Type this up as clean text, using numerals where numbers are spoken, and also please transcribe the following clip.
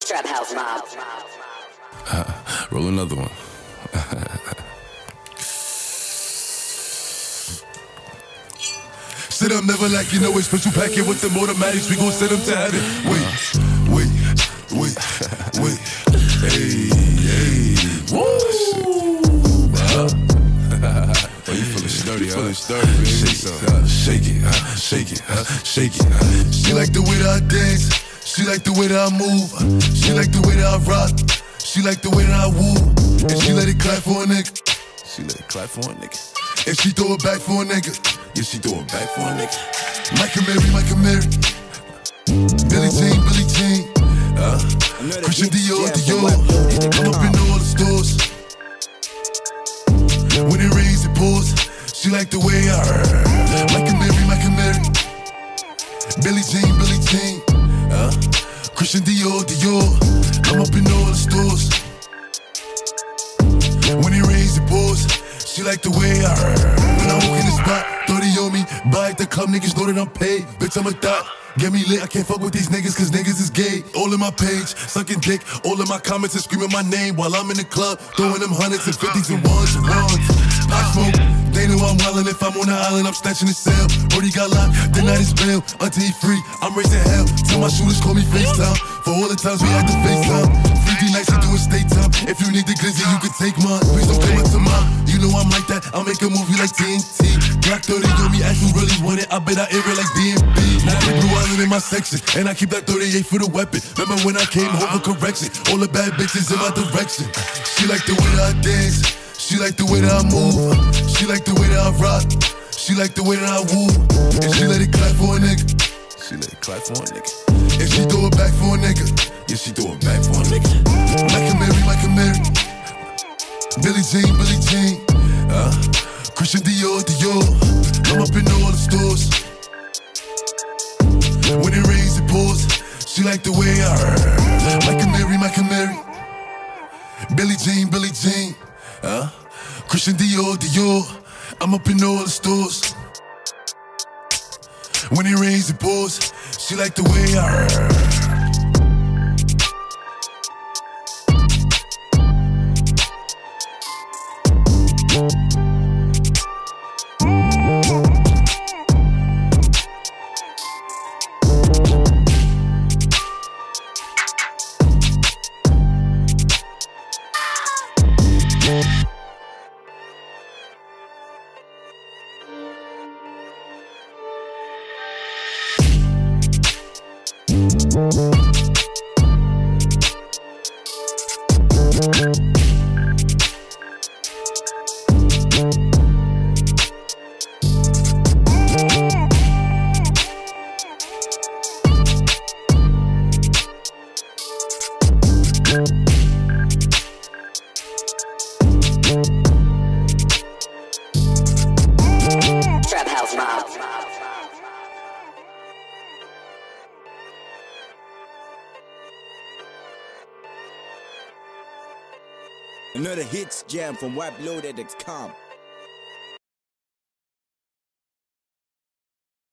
Trap House Mob. Roll another one. Sit up, never like you know it's special packet with the automatics. We gon' send them to heaven. Wait. Hey. Woo! Oh, you feeling sturdy, huh? Shake it. She like the way that I dance. She like the way that I move. She like the way that I rock. She like the way that I woo. And she let it clap for a nigga. And she throw it back for a nigga. Yeah, she throw it back for a nigga. Micah Mary. Billie Jean. Christian Dior. I'm up in all the stores. When it rains, it pours. She like the way I heard. Micah Mary. Billie Jean. Christian Dior. I'm up in all the stores. When it rains, it pours. She like the way I heard. When I walk in the spot, 30 on me. Buy at the club, niggas know that I'm paid. Bitch, I'm a thot. Get me lit, I can't fuck with these niggas cause niggas is gay. All in my page, sucking dick. All in my comments and screaming my name while I'm in the club, throwing them hundreds and fifties and ones. I smoke, they know I'm wildin'. If I'm on the island, I'm snatching the cell. Brody got locked, the night is bail. Until he free, I'm raising hell. Till my shooters call me FaceTime. For all the times we had to FaceTime. 3D nights we doing state time. If you need the glizzy, you can take mine. Please don't come up to mine. You know I'm like that, I'll make a movie like TNT. Black 30 on me, ask who really want it. I bet I air it like DMB. Now I Blue Island in my section, and I keep that 38 for the weapon. Remember when I came home for correction? All the bad bitches in my direction. She like the way that I dance. She like the way that I move. She like the way that I rock. She like the way that I woo. And she let it clap for a nigga. And she throw it back for a nigga. Yeah, she throw it back for a nigga. Micah Mary. Billie Jean. Christian Dior. I'm up in all the stores. When it rains, it pours. She like the way I heard. Micah Mary. Billie Jean. Christian Dior. I'm up in all the stores. When it rains, it pours. She like the way I heard. Trap House Mob. Another hits jam from WAPLoaded.com.